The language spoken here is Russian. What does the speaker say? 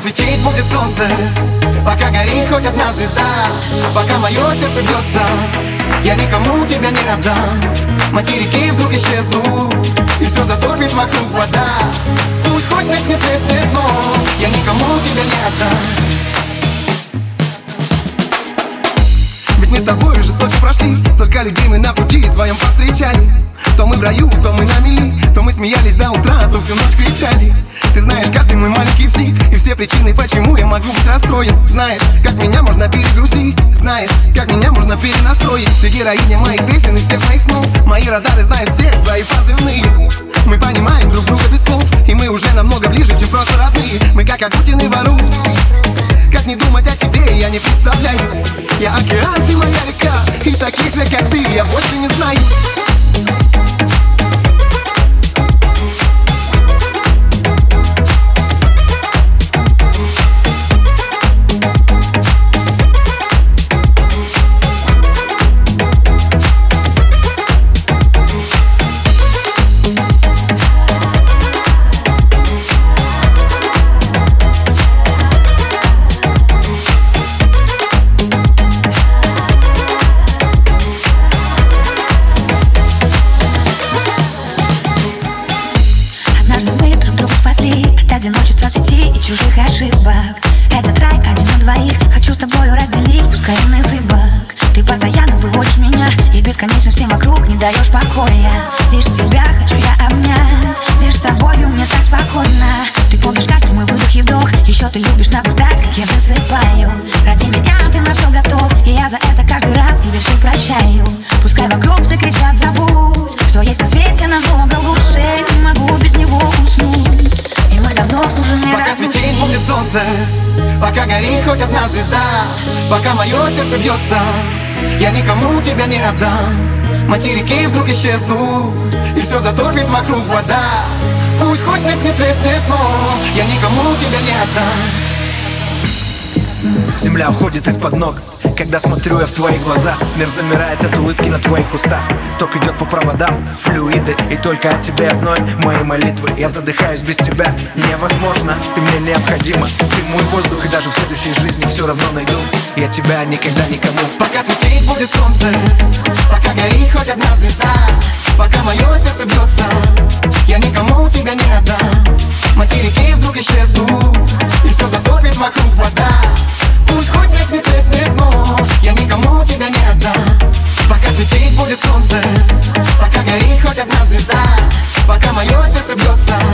светить будет солнце, пока горит хоть одна звезда, пока мое сердце бьется, я никому тебя не отдам. Материки вдруг исчезнут, и все затопит вокруг вода. Пусть хоть весь мир треснет, но я никому тебя не отдам. Ведь мы с тобой уже столько прошли, столько людей мы на пути своем повстречали. То мы в раю, то мы на мели, то мы смеялись до утра, то всю ночь кричали. Ты знаешь каждый мой маленький псих и все причины, почему я могу быть расстроен. Знаешь, как меня можно перегрузить, знаешь, как меня можно перенастроить. Ты героиня моих песен и всех моих снов, мои радары знают все твои позывные. Мы понимаем друг друга без слов, и мы уже намного ближе, чем просто родные. Мы как Агутин вору. Как не думать о тебе, я не представляю. Я океан, ты моя река, и таких же, как ты, я больше не знаю. Одиночество в сети и чужих ошибок. Этот рай один на двоих, хочу с тобою разделить, пускай он из зыбок. Ты постоянно выводишь меня, и бесконечно всем вокруг не даешь покоя. Лишь тебя хочу я обнять, лишь с тобою мне так спокойно. Ты помнишь каждый мой выдох и вдох, еще ты любишь наблюдать, как я засыпаю. Ради меня ты на все готов, и я за это каждый раз тебе все прощаю. Пускай вокруг все кричат забудь, что есть на свете намного лучше, не могу без него уснуть. И мы давно уже не пока светить будет солнце, пока горит хоть одна звезда, пока мое сердце бьется, я никому тебя не отдам. Материки вдруг исчезнут, и все затопит вокруг вода. Пусть хоть весь мир треснет, но я никому тебя не отдам. Земля уходит из-под ног, когда смотрю я в твои глаза. Мир замирает от улыбки на твоих устах. Ток идет по проводам, флюиды, и только о тебе одной мои молитвы. Я задыхаюсь без тебя, невозможно, ты мне необходима. Ты мой воздух, и даже в следующей жизни все равно найду я тебя никогда никому. Пока светить будет солнце, пока горит хоть одна звезда, пока мое сердце бьется, я никому тебя не отдам. Материки вдруг исчезнут, и все затопит вокруг вода. Пусть хоть весь мир треснет, но я никому тебя не отдам. Пока светить будет солнце, пока горит хоть одна звезда, пока мое сердце бьется,